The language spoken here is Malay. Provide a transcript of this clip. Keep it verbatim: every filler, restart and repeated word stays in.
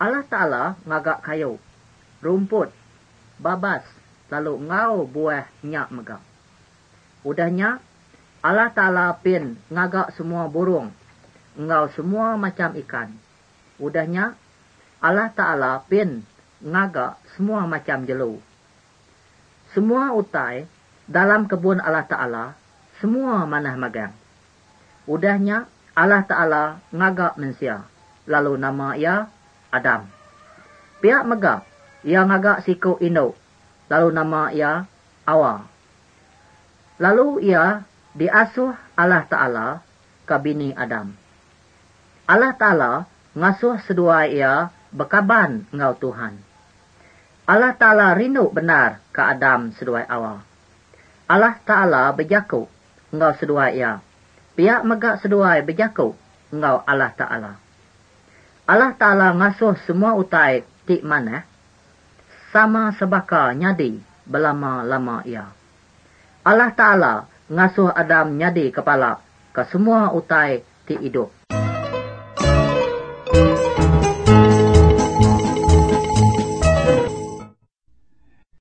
Allah Ta'ala ngagak kayu, rumput, babas, lalu ngau buah nyak megak. Udahnya, Allah Ta'ala pin ngagak semua burung, ngau semua macam ikan. Udahnya, Allah Ta'ala pin ngagak semua macam jelu. Semua utai dalam kebun Allah Ta'ala, semua manah magang. Udahnya, Allah Ta'ala ngagak manusia, lalu nama ia Adam. Pihak megak, ia ngagak siku induk, lalu nama ia Awa. Lalu ia diasuh Allah Ta'ala ke bini Adam. Allah Ta'ala ngasuh sedua ia bekaban ngau Tuhan. Allah Ta'ala rindu benar ke Adam sedua Awa. Allah Ta'ala berjaku ngau sedua ia. Pihak megak sedua berjaku ngau Allah Ta'ala. Allah Ta'ala ngasuh semua utai tik mana, sama sebaka nyadi belama-lama ia. Allah Ta'ala ngasuh Adam nyadi kepala ke semua utai tik hidup.